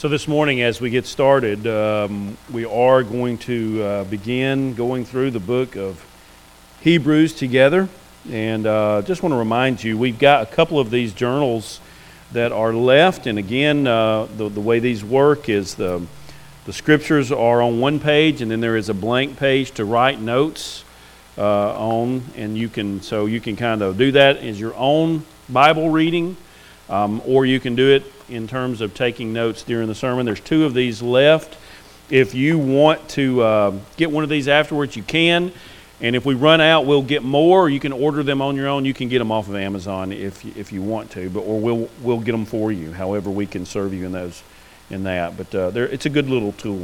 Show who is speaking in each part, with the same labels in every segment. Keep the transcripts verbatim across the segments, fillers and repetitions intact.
Speaker 1: So this morning, as we get started, um, we are going to uh, begin going through the book of Hebrews together. And uh, just want to remind you, we've got a couple of these journals that are left. And again, uh, the, the way these work is the, the scriptures are on one page, and then there is a blank page to write notes uh, on. And you can, so you can kind of do that as your own Bible reading, um, or you can do it in terms of taking notes during the sermon. There's two of these left. If you want to uh, get one of these afterwards, you can. And if we run out, we'll get more. You can order them on your own. You can get them off of Amazon if you, if you want to, but or we'll we'll get them for you. However, we can serve you in those in that. But uh, it's a good little tool.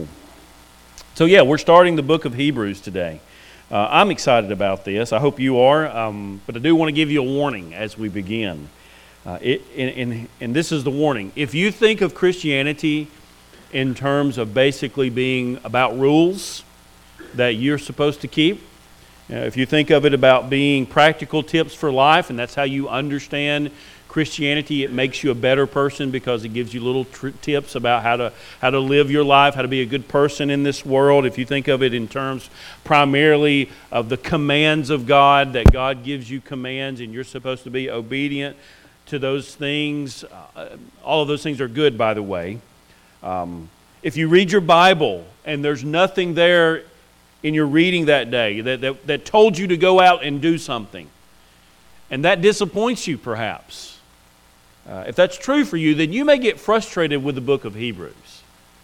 Speaker 1: So yeah, we're starting the book of Hebrews today. Uh, I'm excited about this. I hope you are. Um, but I do want to give you a warning as we begin. Uh, it, and, and, and this is the warning. If you think of Christianity in terms of basically being about rules that you're supposed to keep, uh, if you think of it about being practical tips for life, and that's how you understand Christianity, it makes you a better person because it gives you little tr- tips about how to how to live your life, how to be a good person in this world. If you think of it in terms primarily of the commands of God, that God gives you commands and you're supposed to be obedient to those things. Uh, all of those things are good, by the way. Um, if you read your Bible and there's nothing there in your reading that day that, that, that told you to go out and do something, and that disappoints you perhaps, uh, if that's true for you, then you may get frustrated with the book of Hebrews.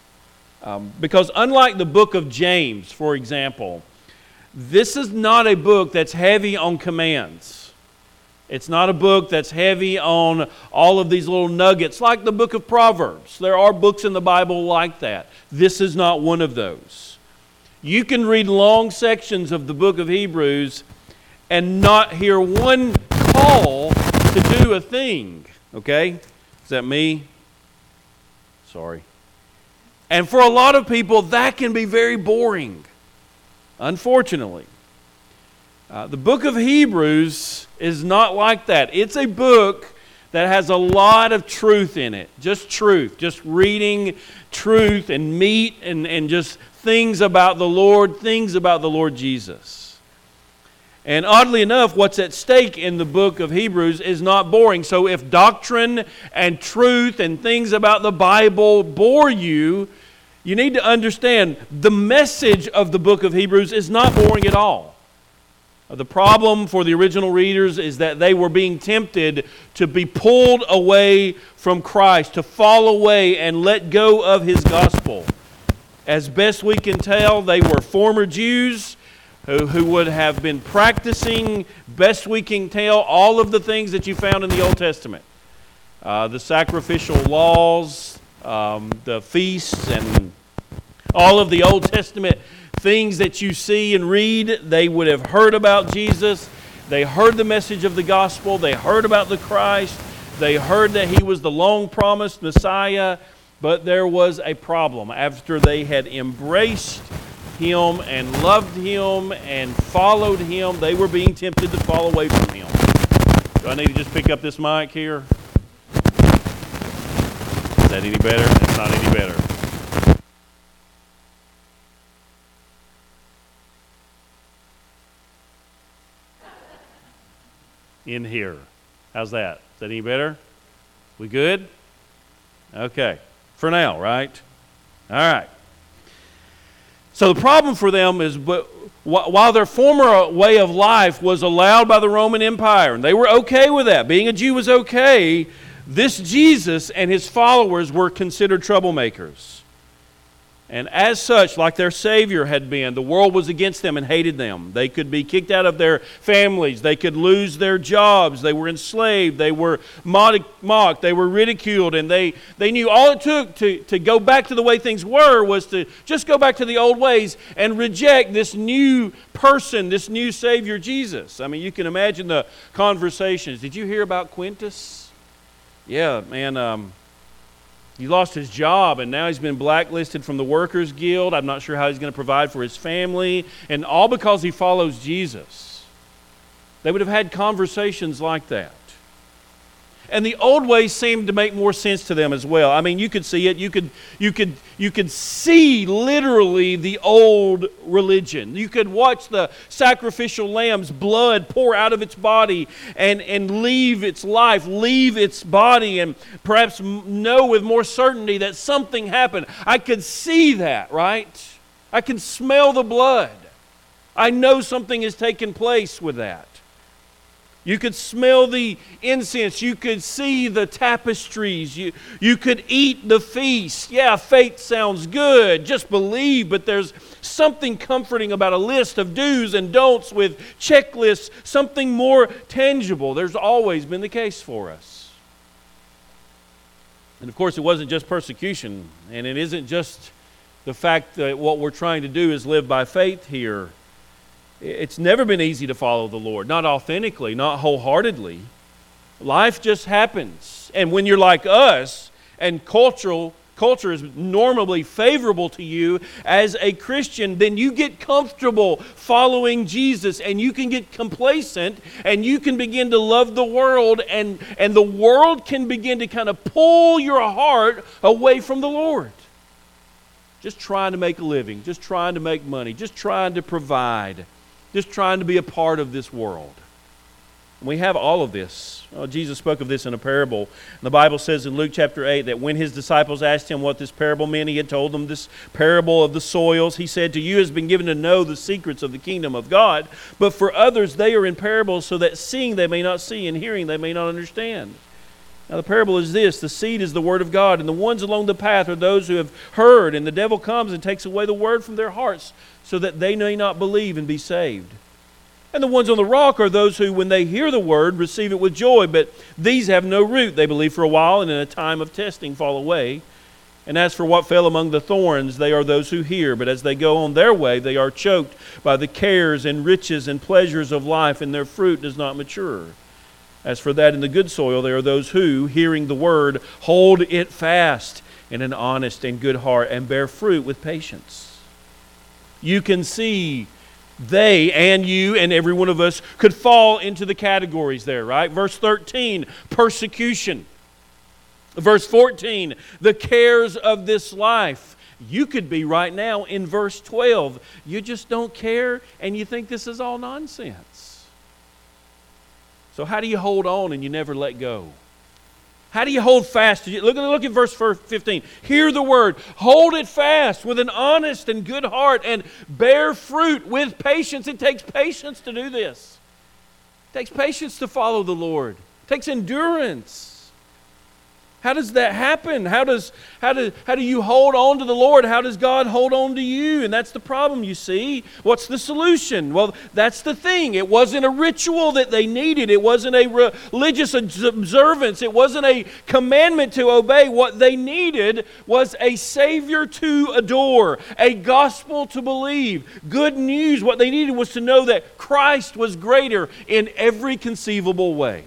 Speaker 1: Um, because unlike the book of James, for example, this is not a book that's heavy on commands. It's not a book that's heavy on all of these little nuggets like the book of Proverbs. There are books in the Bible like that. This is not one of those. You can read long sections of the book of Hebrews and not hear one call to do a thing. Okay? Is that me? Sorry. And for a lot of people, that can be very boring, unfortunately. Uh, the book of Hebrews is not like that. It's a book that has a lot of truth in it. Just truth. Just reading truth and meat and, and just things about the Lord, things about the Lord Jesus. And oddly enough, what's at stake in the book of Hebrews is not boring. So if doctrine and truth and things about the Bible bore you, you need to understand the message of the book of Hebrews is not boring at all. The problem for the original readers is that they were being tempted to be pulled away from Christ, to fall away and let go of His gospel. As best we can tell, they were former Jews who, who would have been practicing, best we can tell, all of the things that you found in the Old Testament. Uh, the sacrificial laws, um, the feasts, and all of the Old Testament things that you see and read. They would have heard about Jesus. They heard the message of the gospel. They heard about the Christ. They heard that He was the long-promised Messiah. But there was a problem. After they had embraced Him and loved Him and followed Him, they were being tempted to fall away from Him. Do I need to just pick up this mic here? Is that any better? It's not any better. In here. How's that? Is that any better? We good? Okay. For now, right? All right. So the problem for them is, but while their former way of life was allowed by the Roman Empire, and they were okay with that, being a Jew was okay, this Jesus and His followers were considered troublemakers. And as such, like their Savior had been, the world was against them and hated them. They could be kicked out of their families. They could lose their jobs. They were enslaved. They were mocked. They were ridiculed. And they, they knew all it took to, to go back to the way things were was to just go back to the old ways and reject this new person, this new Savior, Jesus. I mean, you can imagine the conversations. Did you hear about Quintus? Yeah, man, um... he lost his job, and now he's been blacklisted from the Workers Guild. I'm not sure how he's going to provide for his family, and all because he follows Jesus. They would have had conversations like that. And the old ways seemed to make more sense to them as well. I mean, you could see it. You could, you could, you could see literally the old religion. You could watch the sacrificial lamb's blood pour out of its body and, and leave its life, leave its body, and perhaps know with more certainty that something happened. I could see that, right? I can smell the blood. I know something has taken place with that. You could smell the incense. You could see the tapestries. You, you could eat the feast. Yeah, faith sounds good. Just believe, but there's something comforting about a list of do's and don'ts with checklists, something more tangible. There's always been the case for us. And of course, it wasn't just persecution, and it isn't just the fact that what we're trying to do is live by faith here. It's never been easy to follow the Lord, not authentically, not wholeheartedly. Life just happens. And when you're like us, and cultural culture is normally favorable to you as a Christian, then you get comfortable following Jesus, and you can get complacent, and you can begin to love the world, and, and the world can begin to kind of pull your heart away from the Lord. Just trying to make a living, just trying to make money, just trying to provide. Just trying to be a part of this world. We have all of this. Oh, Jesus spoke of this in a parable. The Bible says in Luke chapter eight that when his disciples asked him what this parable meant, he had told them this parable of the soils. He said, "To you has been given to know the secrets of the kingdom of God, but for others they are in parables, so that seeing they may not see, and hearing they may not understand." Now the parable is this: the seed is the word of God, and the ones along the path are those who have heard, and the devil comes and takes away the word from their hearts, so that they may not believe and be saved. And the ones on the rock are those who, when they hear the word, receive it with joy, but these have no root. They believe for a while, and in a time of testing fall away. And as for what fell among the thorns, they are those who hear, but as they go on their way, they are choked by the cares and riches and pleasures of life, and their fruit does not mature. As for that in the good soil, they are those who, hearing the word, hold it fast in an honest and good heart, and bear fruit with patience. You can see they and you and every one of us could fall into the categories there, right? Verse thirteen, persecution. Verse fourteen, the cares of this life. You could be right now in verse twelve. You just don't care and you think this is all nonsense. So how do you hold on and you never let go? How do you hold fast? Look, look at verse fifteen. Hear the word. Hold it fast with an honest and good heart, and bear fruit with patience. It takes patience to do this. It takes patience to follow the Lord. It takes endurance. How does that happen? How does how do how do you hold on to the Lord? How does God hold on to you? And that's the problem, you see. What's the solution? Well, that's the thing. It wasn't a ritual that they needed. It wasn't a religious observance. It wasn't a commandment to obey. What they needed was a Savior to adore, a gospel to believe, good news. What they needed was to know that Christ was greater in every conceivable way.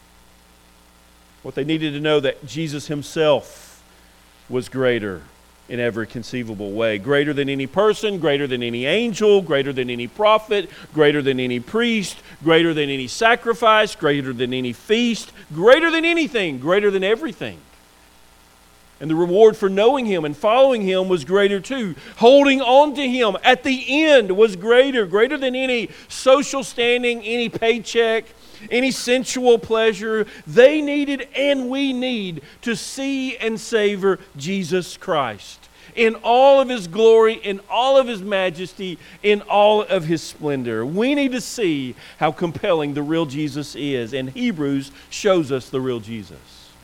Speaker 1: What they needed to know that Jesus himself was greater in every conceivable way. Greater than any person, greater than any angel, greater than any prophet, greater than any priest, greater than any sacrifice, greater than any feast, greater than anything, greater than everything. And the reward for knowing him and following him was greater too. Holding on to him at the end was greater, greater than any social standing, any paycheck, any sensual pleasure. They needed and we need to see and savor Jesus Christ in all of his glory, in all of his majesty, in all of his splendor. We need to see how compelling the real Jesus is, and Hebrews shows us the real Jesus.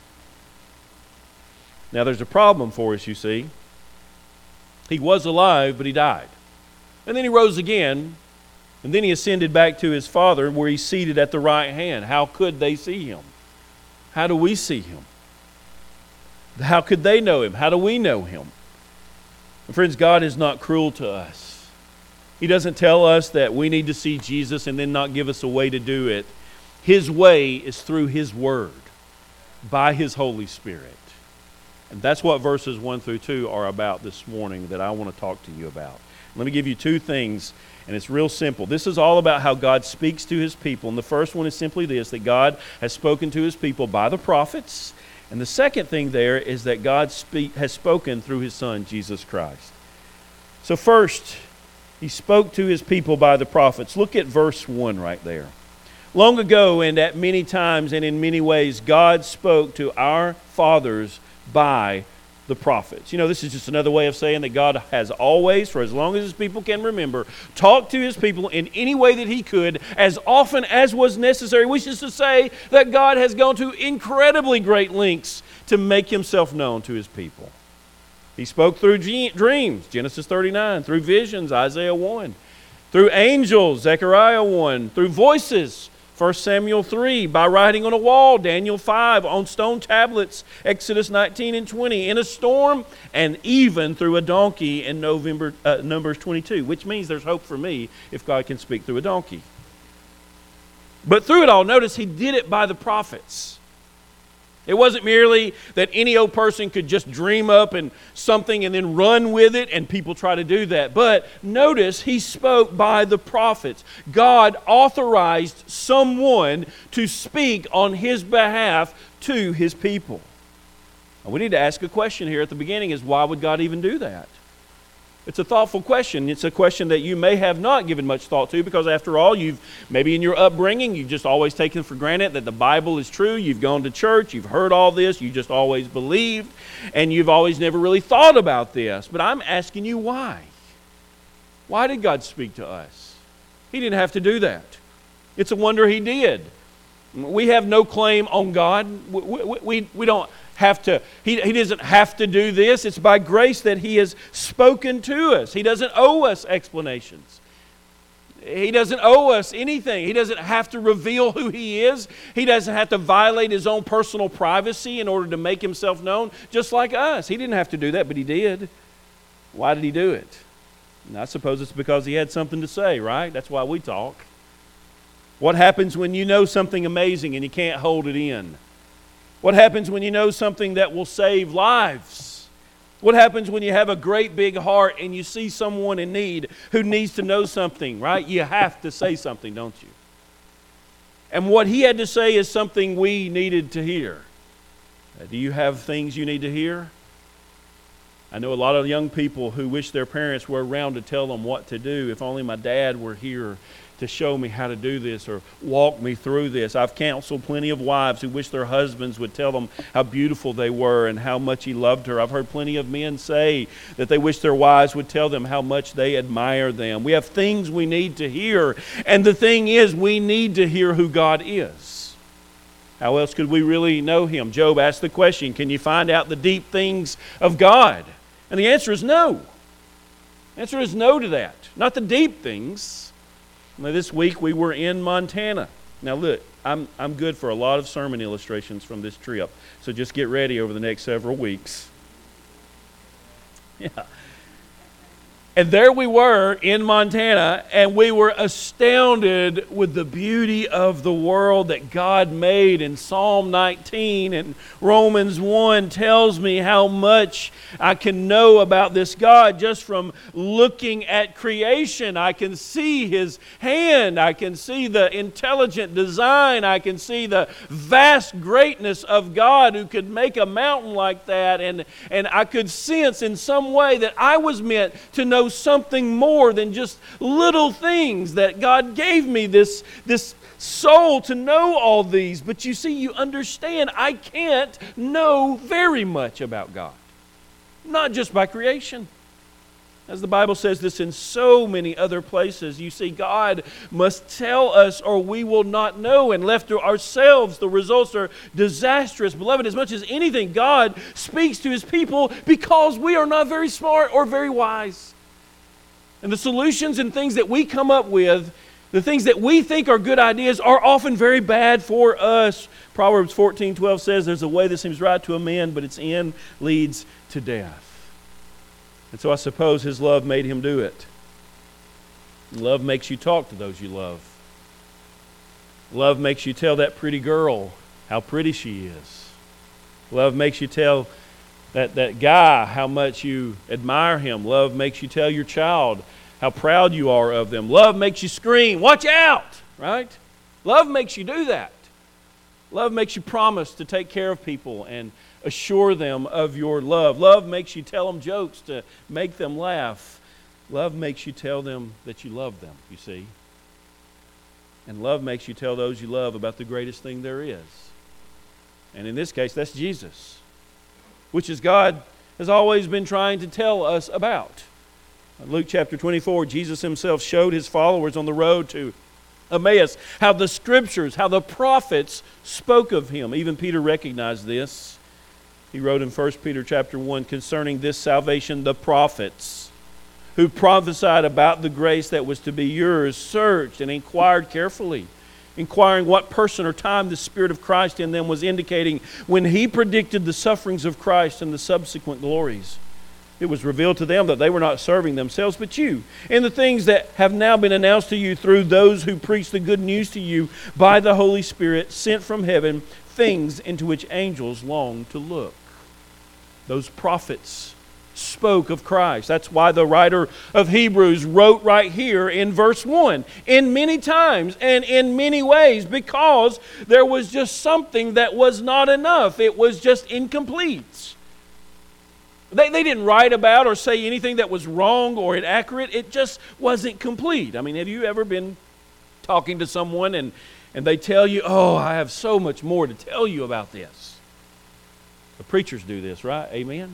Speaker 1: Now there's a problem for us, you see. He was alive, but he died. And then he rose again. And then he ascended back to his Father, where he's seated at the right hand. How could they see him? How do we see him? How could they know him? How do we know him? And friends, God is not cruel to us. He doesn't tell us that we need to see Jesus and then not give us a way to do it. His way is through his word, by his Holy Spirit. And that's what verses one through two are about this morning that I want to talk to you about. Let me give you two things, and it's real simple. This is all about how God speaks to His people. And the first one is simply this, that God has spoken to His people by the prophets. And the second thing there is that God speak, has spoken through His Son, Jesus Christ. So first, He spoke to His people by the prophets. Look at verse one right there. Long ago and at many times and in many ways, God spoke to our fathers by the prophets. You know, this is just another way of saying that God has always, for as long as His people can remember, talked to His people in any way that He could, as often as was necessary, which is to say that God has gone to incredibly great lengths to make Himself known to His people. He spoke through dreams, Genesis thirty-nine, through visions, Isaiah one, through angels, Zechariah one, through voices, First Samuel three, by writing on a wall, Daniel five, on stone tablets, Exodus nineteen and twenty, in a storm, and even through a donkey in November, uh, Numbers twenty-two, which means there's hope for me if God can speak through a donkey. But through it all, notice He did it by the prophets. It wasn't merely that any old person could just dream up and something and then run with it, and people try to do that. But notice He spoke by the prophets. God authorized someone to speak on His behalf to His people. Now, we need to ask a question here at the beginning, is why would God even do that? It's a thoughtful question. It's a question that you may have not given much thought to, because after all, you've maybe in your upbringing, you've just always taken for granted that the Bible is true. You've gone to church, you've heard all this, you just always believed, and you've always never really thought about this. But I'm asking you why. Why did God speak to us? He didn't have to do that. It's a wonder He did. We have no claim on God. We, we, we, we don't have to, he, he doesn't have to do this. It's by grace that He has spoken to us. He doesn't owe us explanations. He doesn't owe us anything. He doesn't have to reveal who He is. He doesn't have to violate His own personal privacy in order to make Himself known, just like us. He didn't have to do that, but He did. Why did He do it? And I suppose it's because He had something to say, right? That's why we talk. What happens when you know something amazing and you can't hold it in? What happens when you know something that will save lives? What happens when you have a great big heart and you see someone in need who needs to know something, right? You have to say something, don't you? And what He had to say is something we needed to hear. Uh, do you have things you need to hear? I know a lot of young people who wish their parents were around to tell them what to do. If only my dad were here to show me how to do this or walk me through this. I've counseled plenty of wives who wish their husbands would tell them how beautiful they were and how much he loved her. I've heard plenty of men say that they wish their wives would tell them how much they admire them. We have things we need to hear, and the thing is, we need to hear who God is. How else could we really know Him? Job asked the question, can you find out the deep things of God? And the answer is no. The answer is no to that. Not the deep things. Now, this week we were in Montana. Now look, I'm I'm good for a lot of sermon illustrations from this trip, so just get ready over the next several weeks. Yeah. And there we were in Montana, and we were astounded with the beauty of the world that God made. And Psalm nineteen and Romans one tells me how much I can know about this God just from looking at creation. I can see His hand. I can see the intelligent design. I can see the vast greatness of God who could make a mountain like that. And, and I could sense in some way that I was meant to know something more than just little things, that God gave me this, this soul to know all these. But you see, you understand, I can't know very much about God. Not just by creation. As the Bible says this in so many other places, you see, God must tell us or we will not know. And left to ourselves, the results are disastrous. Beloved, as much as anything, God speaks to His people because we are not very smart or very wise. And the solutions and things that we come up with, the things that we think are good ideas, are often very bad for us. Proverbs fourteen twelve says, there's a way that seems right to a man, but its end leads to death. And so I suppose His love made Him do it. Love makes you talk to those you love. Love makes you tell that pretty girl how pretty she is. Love makes you tell that, that guy, how much you admire him. Love makes you tell your child how proud you are of them. Love makes you scream, watch out, right? Love makes you do that. Love makes you promise to take care of people and assure them of your love. Love makes you tell them jokes to make them laugh. Love makes you tell them that you love them, you see. And love makes you tell those you love about the greatest thing there is. And in this case, that's Jesus, which is God has always been trying to tell us about. In Luke chapter twenty-four, Jesus himself showed his followers on the road to Emmaus how the Scriptures, how the prophets spoke of him. Even Peter recognized this. He wrote in First Peter chapter one concerning this salvation, the prophets who prophesied about the grace that was to be yours searched and inquired carefully, inquiring what person or time the Spirit of Christ in them was indicating when he predicted the sufferings of Christ and the subsequent glories. It was revealed to them that they were not serving themselves but you, and the things that have now been announced to you through those who preach the good news to you by the Holy Spirit sent from heaven, things into which angels long to look. Those prophets spoke of Christ. That's why the writer of Hebrews wrote right here in verse one, in many times and in many ways, because there was just something that was not enough. It was just incomplete. They, they didn't write about or say anything that was wrong or inaccurate. It just wasn't complete. I mean, have you ever been talking to someone and, and they tell you, oh, I have so much more to tell you about this? The preachers do this, right? Amen?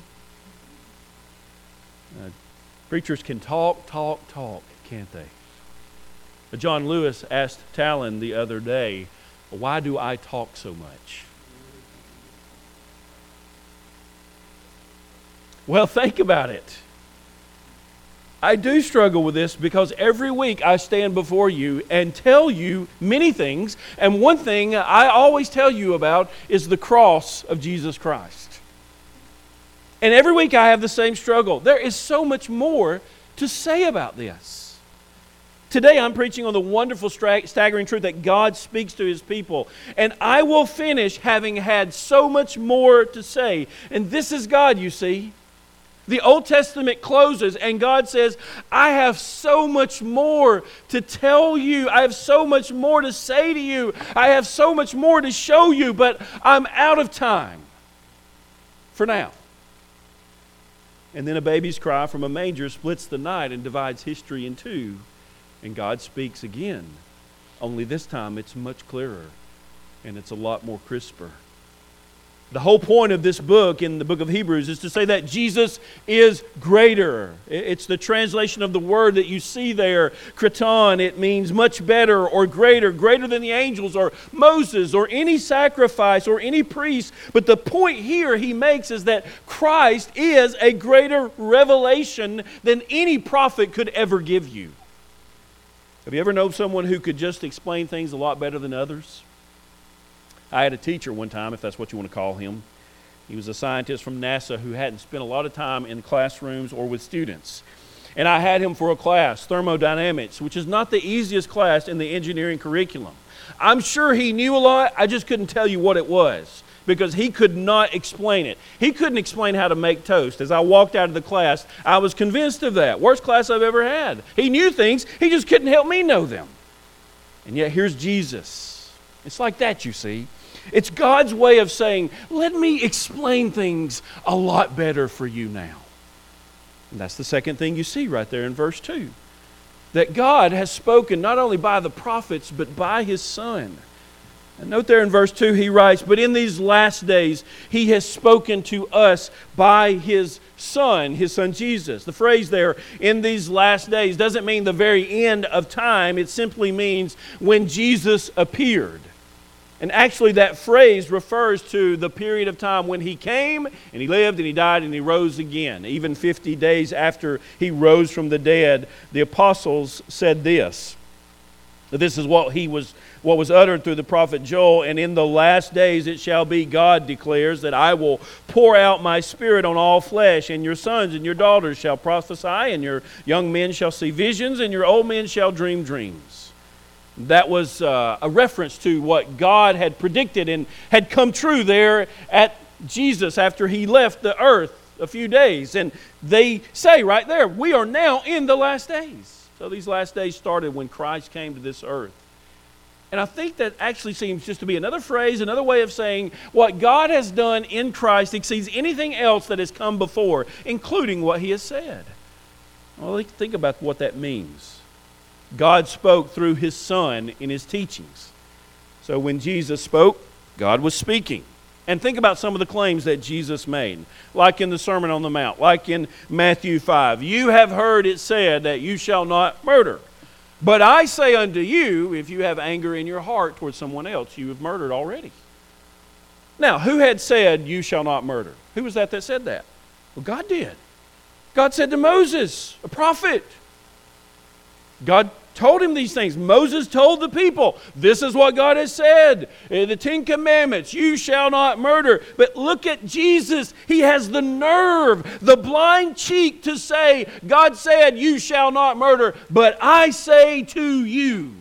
Speaker 1: Uh, preachers can talk, talk, talk, can't they? Uh, John Lewis asked Talon the other day, why do I talk so much? Well, think about it. I do struggle with this because every week I stand before you and tell you many things, and one thing I always tell you about is the cross of Jesus Christ. And every week I have the same struggle. There is so much more to say about this. Today I'm preaching on the wonderful, staggering truth that God speaks to His people. And I will finish having had so much more to say. And this is God, you see. The Old Testament closes and God says, I have so much more to tell you. I have so much more to say to you. I have so much more to show you, but I'm out of time for now. And then a baby's cry from a manger splits the night and divides history in two. And God speaks again. Only this time it's much clearer and it's a lot more crisper. The whole point of this book, in the book of Hebrews, is to say that Jesus is greater. It's the translation of the word that you see there, kraton. It means much better or greater, greater than the angels or Moses or any sacrifice or any priest. But the point here he makes is that Christ is a greater revelation than any prophet could ever give you. Have you ever known someone who could just explain things a lot better than others? I had a teacher one time, if that's what you want to call him. He was a scientist from NASA who hadn't spent a lot of time in classrooms or with students. And I had him for a class, thermodynamics, which is not the easiest class in the engineering curriculum. I'm sure he knew a lot, I just couldn't tell you what it was because he could not explain it. He couldn't explain how to make toast. As I walked out of the class, I was convinced of that. Worst class I've ever had. He knew things, he just couldn't help me know them. And yet here's Jesus. It's like that, you see. It's God's way of saying, let me explain things a lot better for you now. And that's the second thing you see right there in verse two. That God has spoken not only by the prophets, but by His Son. And note there in verse two, he writes, but in these last days, He has spoken to us by His Son, His Son Jesus. The phrase there, in these last days, doesn't mean the very end of time. It simply means when Jesus appeared. And actually that phrase refers to the period of time when He came and He lived and He died and He rose again. Even fifty days after He rose from the dead, the apostles said this. This is what he was, what was uttered through the prophet Joel. And in the last days it shall be, God declares, that I will pour out my Spirit on all flesh, and your sons and your daughters shall prophesy, and your young men shall see visions, and your old men shall dream dreams. That was uh, a reference to what God had predicted and had come true there at Jesus after he left the earth a few days. And they say right there, we are now in the last days. So these last days started when Christ came to this earth. And I think that actually seems just to be another phrase, another way of saying what God has done in Christ exceeds anything else that has come before, including what he has said. Well, think about what that means. God spoke through his Son in his teachings. So when Jesus spoke, God was speaking. And think about some of the claims that Jesus made, like in the Sermon on the Mount, like in Matthew five. You have heard it said that you shall not murder. But I say unto you, if you have anger in your heart towards someone else, you have murdered already. Now, who had said, you shall not murder? Who was that that said that? Well, God did. God said to Moses, a prophet. God told him these things. Moses told the people, this is what God has said. The Ten Commandments, you shall not murder. But look at Jesus. He has the nerve, the blind cheek to say, God said, you shall not murder, but I say to you.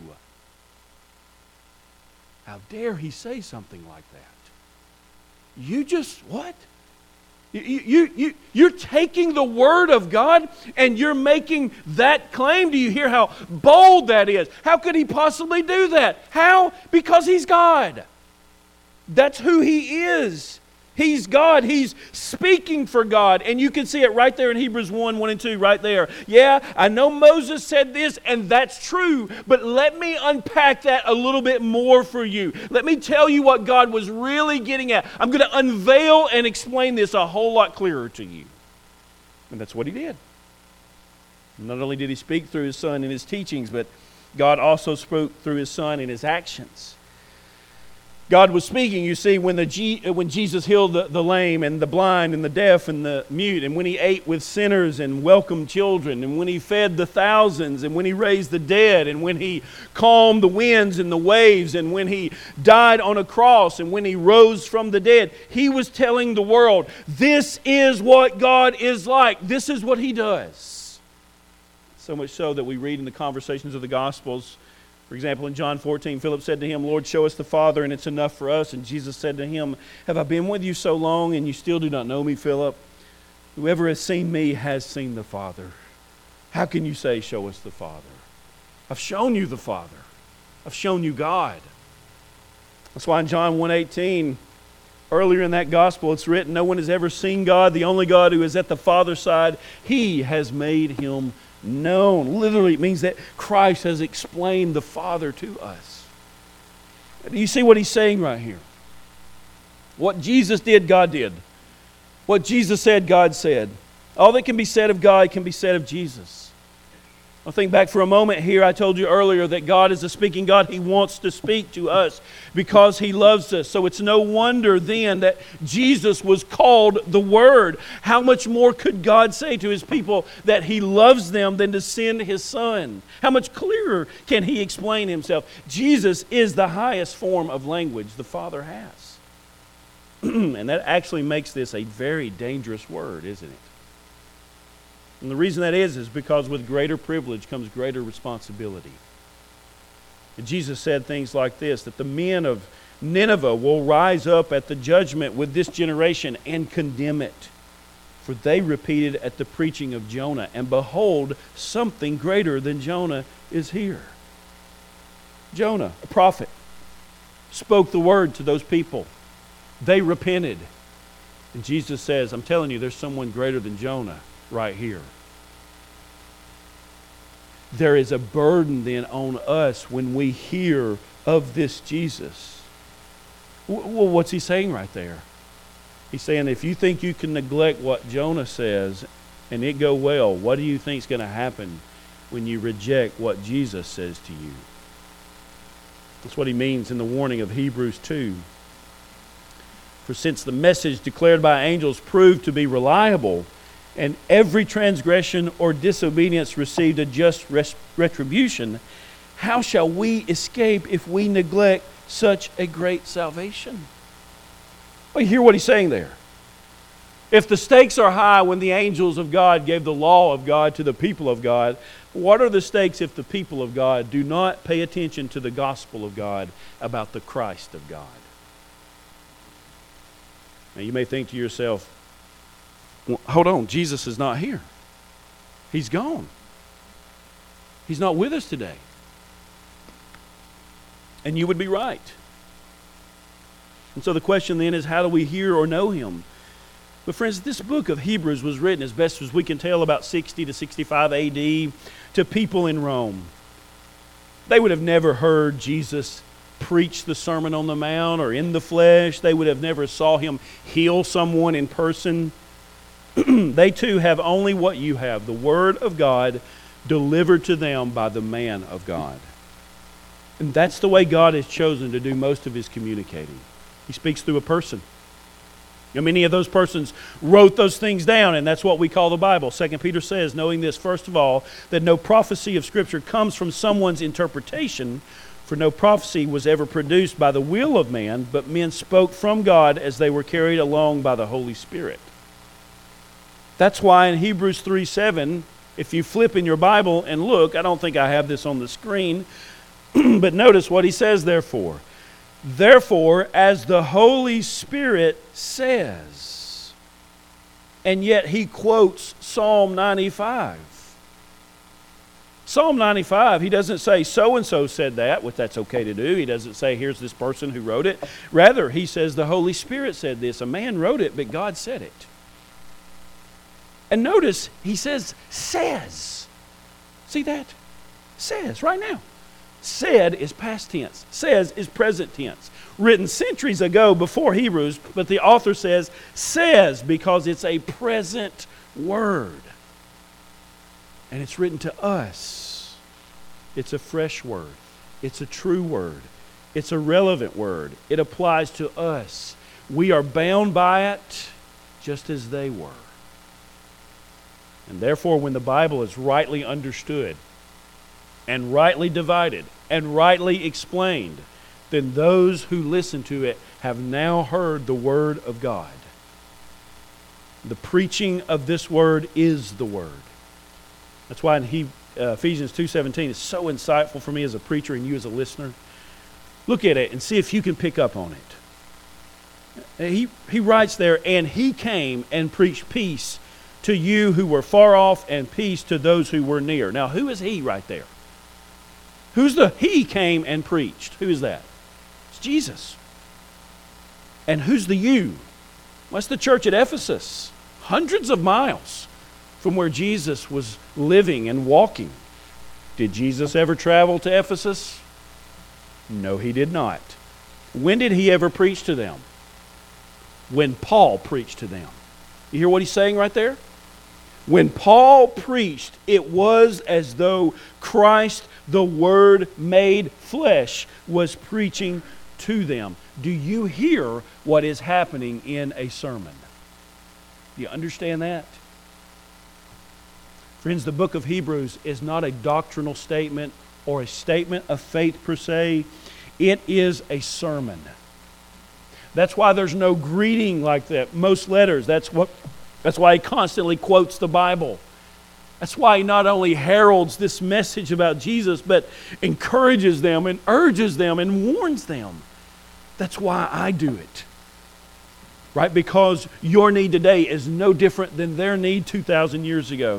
Speaker 1: How dare he say something like that? You just, what? You, you, you, you're taking the Word of God and you're making that claim. Do you hear how bold that is? How could he possibly do that? How? Because he's God. That's who he is. He's God. He's speaking for God. And you can see it right there in Hebrews one, one and two, right there. Yeah, I know Moses said this, and that's true. But let me unpack that a little bit more for you. Let me tell you what God was really getting at. I'm going to unveil and explain this a whole lot clearer to you. And that's what he did. Not only did he speak through his Son in his teachings, but God also spoke through his Son in his actions. God was speaking, you see, when the G, when Jesus healed the, the lame and the blind and the deaf and the mute, and when he ate with sinners and welcomed children, and when he fed the thousands, and when he raised the dead, and when he calmed the winds and the waves, and when he died on a cross, and when he rose from the dead. He was telling the world, this is what God is like. This is what he does. So much so that we read in the conversations of the Gospels, for example, in John fourteen, Philip said to him, Lord, show us the Father, and it's enough for us. And Jesus said to him, have I been with you so long, and you still do not know me, Philip? Whoever has seen me has seen the Father. How can you say, show us the Father? I've shown you the Father. I've shown you God. That's why in John one eighteen, earlier in that gospel, it's written, no one has ever seen God, the only God who is at the Father's side. He has made him known. Literally, it means that Christ has explained the Father to us. Do you see what he's saying right here? What Jesus did, God did. What Jesus said, God said. All that can be said of God can be said of Jesus. I'll think back for a moment here. I told you earlier that God is a speaking God. He wants to speak to us because He loves us. So it's no wonder then that Jesus was called the Word. How much more could God say to His people that He loves them than to send His Son? How much clearer can He explain Himself? Jesus is the highest form of language the Father has. And that actually makes this a very dangerous word, isn't it? And the reason that is, is because with greater privilege comes greater responsibility. And Jesus said things like this, that the men of Nineveh will rise up at the judgment with this generation and condemn it. For they repeated at the preaching of Jonah, and behold, something greater than Jonah is here. Jonah, a prophet, spoke the word to those people. They repented. And Jesus says, I'm telling you, there's someone greater than Jonah right here. There is a burden then on us when we hear of this Jesus. Well, what's he saying right there? He's saying if you think you can neglect what Jonah says and it go well, what do you think is going to happen when you reject what Jesus says to you? That's what he means in the warning of Hebrews two. For since the message declared by angels proved to be reliable, and every transgression or disobedience received a just res- retribution, how shall we escape if we neglect such a great salvation? Well, you hear what he's saying there. If the stakes are high when the angels of God gave the law of God to the people of God, what are the stakes if the people of God do not pay attention to the gospel of God about the Christ of God? Now you may think to yourself, well, hold on, Jesus is not here. He's gone. He's not with us today. And you would be right. And so the question then is, how do we hear or know Him? But friends, this book of Hebrews was written, as best as we can tell, about sixty to sixty-five A D to people in Rome. They would have never heard Jesus preach the Sermon on the Mount or in the flesh. They would have never saw Him heal someone in person. They too have only what you have, the Word of God delivered to them by the man of God. And that's the way God has chosen to do most of His communicating. He speaks through a person. You know, many of those persons wrote those things down, and that's what we call the Bible. Second Peter says, knowing this, first of all, that no prophecy of Scripture comes from someone's interpretation, for no prophecy was ever produced by the will of man, but men spoke from God as they were carried along by the Holy Spirit. That's why in Hebrews three seven, if you flip in your Bible and look, I don't think I have this on the screen, but notice what he says, therefore. Therefore, as the Holy Spirit says, and yet he quotes Psalm ninety-five. Psalm ninety-five, he doesn't say so-and-so said that, which that's okay to do. He doesn't say here's this person who wrote it. Rather, he says the Holy Spirit said this. A man wrote it, but God said it. And notice, he says, says. See that? Says, right now. Said is past tense. Says is present tense. Written centuries ago before Hebrews, but the author says, says, because it's a present word. And it's written to us. It's a fresh word. It's a true word. It's a relevant word. It applies to us. We are bound by it just as they were. And therefore, when the Bible is rightly understood and rightly divided and rightly explained, then those who listen to it have now heard the Word of God. The preaching of this Word is the Word. That's why in he, uh, Ephesians two seventeen is so insightful for me as a preacher and you as a listener. Look at it and see if you can pick up on it. He, he writes there, and He came and preached peace to you who were far off and peace to those who were near. Now, who is He right there? Who's the He came and preached? Who is that? It's Jesus. And who's the you? What's the church at Ephesus? Hundreds of miles from where Jesus was living and walking. Did Jesus ever travel to Ephesus? No, He did not. When did He ever preach to them? When Paul preached to them. You hear what he's saying right there? When Paul preached, it was as though Christ, the Word made flesh, was preaching to them. Do you hear what is happening in a sermon? Do you understand that? Friends, the book of Hebrews is not a doctrinal statement or a statement of faith per se. It is a sermon. That's why there's no greeting like that. Most letters, that's what That's why he constantly quotes the Bible. That's why he not only heralds this message about Jesus, but encourages them and urges them and warns them. That's why I do it. Right? Because your need today is no different than their need two thousand years ago.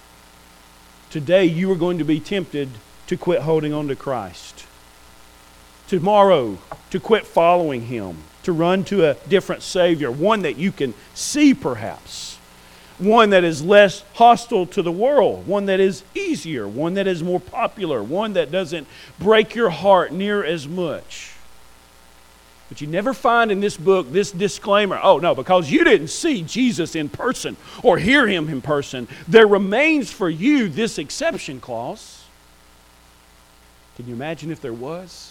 Speaker 1: Today you are going to be tempted to quit holding on to Christ. Tomorrow, to quit following Him. To run to a different Savior. One that you can see perhaps. One that is less hostile to the world. One that is easier. One that is more popular. One that doesn't break your heart near as much. But you never find in this book this disclaimer, oh no, because you didn't see Jesus in person or hear Him in person, there remains for you this exception clause. Can you imagine if there was?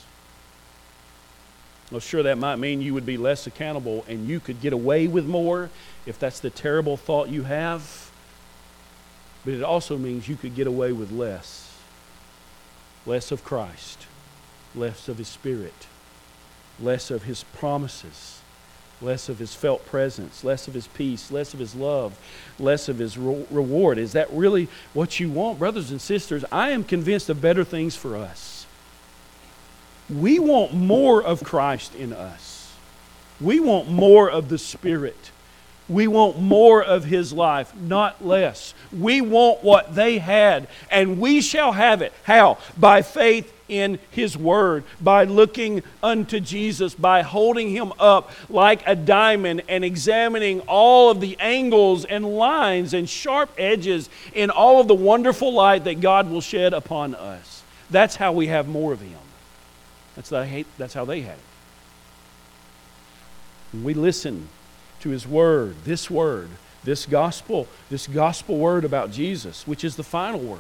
Speaker 1: Well, sure, that might mean you would be less accountable and you could get away with more if that's the terrible thought you have. But it also means you could get away with less. Less of Christ. Less of His Spirit. Less of His promises. Less of His felt presence. Less of His peace. Less of His love. Less of His re- reward. Is that really what you want? Brothers and sisters, I am convinced of better things for us. We want more of Christ in us. We want more of the Spirit. We want more of His life, not less. We want what they had, and we shall have it. How? By faith in His Word, by looking unto Jesus, by holding Him up like a diamond and examining all of the angles and lines and sharp edges in all of the wonderful light that God will shed upon us. That's how we have more of Him. That's, the, that's how they had it. When we listen to His Word, this Word, this gospel, this gospel word about Jesus, which is the final word.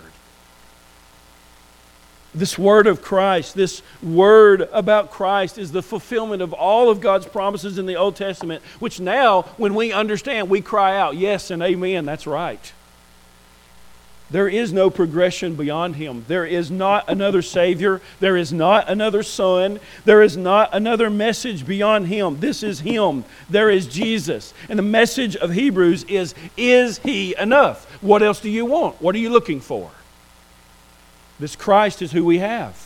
Speaker 1: This word of Christ, this word about Christ is the fulfillment of all of God's promises in the Old Testament, which now, when we understand, we cry out, yes and amen, that's right. There is no progression beyond Him. There is not another Savior. There is not another Son. There is not another message beyond Him. This is Him. There is Jesus. And the message of Hebrews is, is He enough? What else do you want? What are you looking for? This Christ is who we have.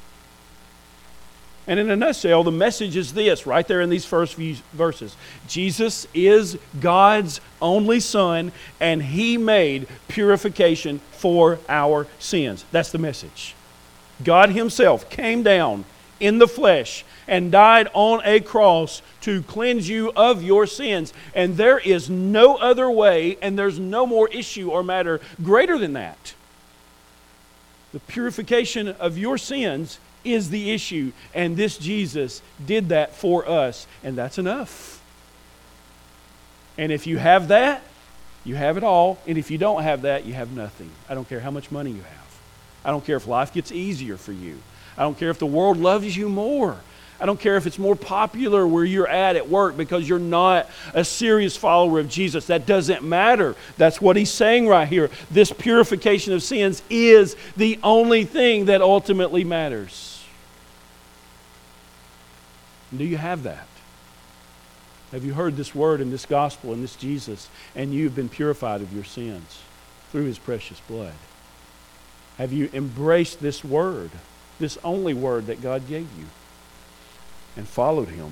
Speaker 1: And in a nutshell, the message is this, right there in these first few verses. Jesus is God's only Son, and He made purification for our sins. That's the message. God Himself came down in the flesh and died on a cross to cleanse you of your sins. And there is no other way, and there's no more issue or matter greater than that. The purification of your sins is the issue, and this Jesus did that for us, and that's enough. And if you have that, you have it all, and if you don't have that, you have nothing. I don't care how much money you have. I don't care if life gets easier for you. I don't care if the world loves you more. I don't care if it's more popular where you're at at work because you're not a serious follower of Jesus. That doesn't matter. That's what He's saying right here. This purification of sins is the only thing that ultimately matters. Do you have that? Have you heard this word and this gospel and this Jesus, and you've been purified of your sins through His precious blood? Have you embraced this word, this only word that God gave you, and followed Him?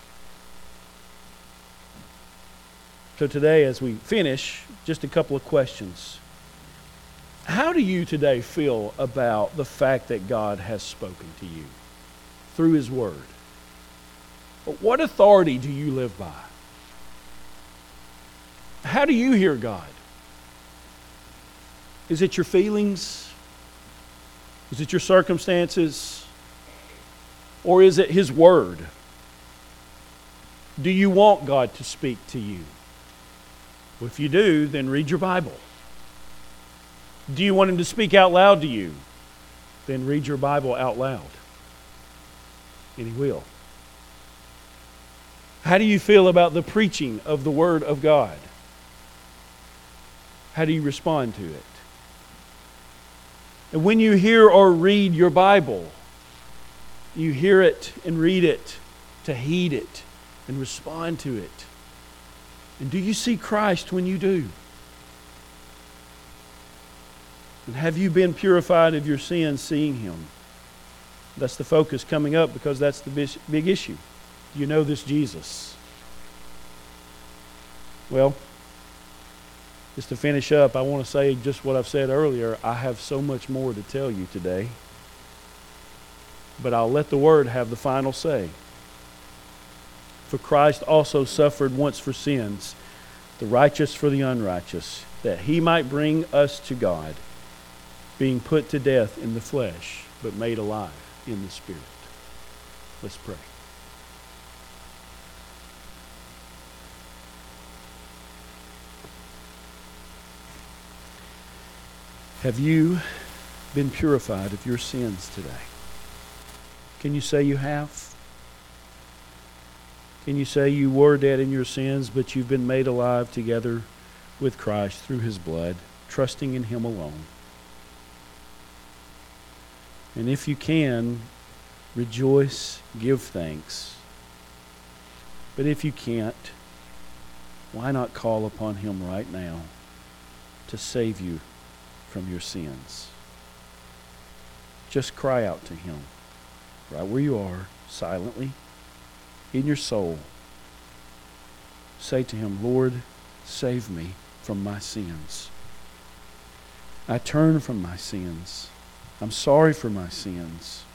Speaker 1: So today, as we finish, just a couple of questions. How do you today feel about the fact that God has spoken to you through His word? But what authority do you live by? How do you hear God? Is it your feelings? Is it your circumstances? Or is it His Word? Do you want God to speak to you? Well, if you do, then read your Bible. Do you want Him to speak out loud to you? Then read your Bible out loud. And He will. How do you feel about the preaching of the Word of God? How do you respond to it? And when you hear or read your Bible, you hear it and read it to heed it and respond to it. And do you see Christ when you do? And have you been purified of your sins seeing Him? That's the focus coming up, because that's the big issue. Do you know this Jesus? Well, just to finish up, I want to say just what I've said earlier. I have so much more to tell you today, but I'll let the Word have the final say. For Christ also suffered once for sins, the righteous for the unrighteous, that He might bring us to God, being put to death in the flesh, but made alive in the Spirit. Let's pray. Have you been purified of your sins today? Can you say you have? Can you say you were dead in your sins, but you've been made alive together with Christ through His blood, trusting in Him alone? And if you can, rejoice, give thanks. But if you can't, why not call upon Him right now to save you from your sins? Just cry out to Him right where you are, silently, in your soul, say to him, Lord, save me from my sins. I turn from my sins. I'm sorry for my sins.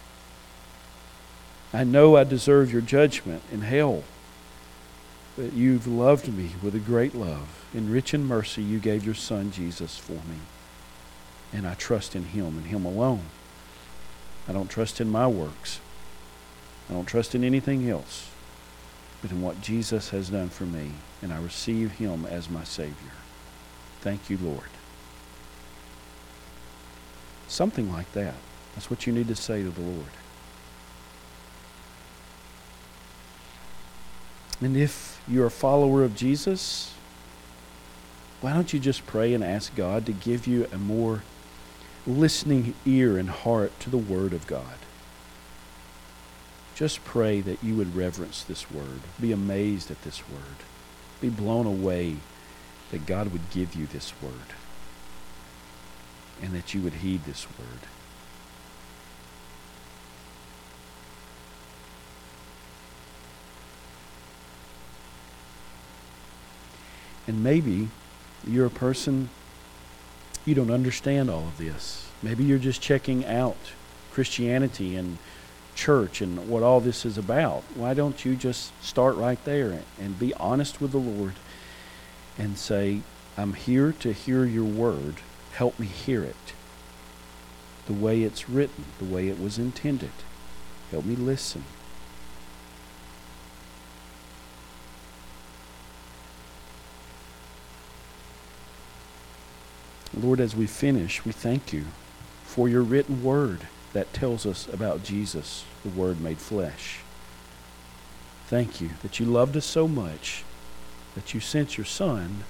Speaker 1: I know I deserve your judgment in hell, but you've loved me with a great love. In rich in mercy, you gave your Son, Jesus, for me. And I trust in him and him alone. I don't trust in my works. I don't trust in anything else but in what Jesus has done for me, and I receive him as my Savior. Thank you, Lord. Something like that. That's what you need to say to the Lord. And if you're a follower of Jesus, why don't you just pray and ask God to give you a more listening ear and heart to the Word of God? Just pray that you would reverence this Word, be amazed at this Word, be blown away that God would give you this Word, and that you would heed this Word. And maybe you're a person, you don't understand all of this. Maybe you're just checking out Christianity and church and what all this is about. Why don't you just start right there and be honest with the Lord and say, I'm here to hear your word. Help me hear it the way it's written, the way it was intended. Help me listen. Lord, as we finish, we thank you for your written word that tells us about Jesus, the Word made flesh. Thank you that you loved us so much that you sent your Son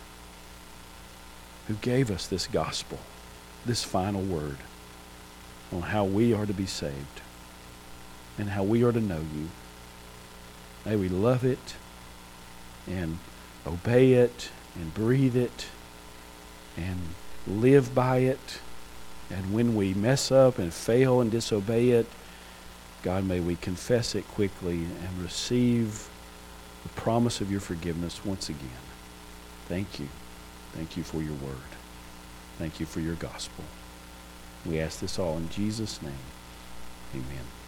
Speaker 1: who gave us this gospel, this final word on how we are to be saved and how we are to know you. May we love it and obey it and breathe it and live by it. And when we mess up and fail and disobey it, God, may we confess it quickly and receive the promise of your forgiveness once again. Thank you. Thank you for your word. Thank you for your gospel. We ask this all in Jesus' name. Amen.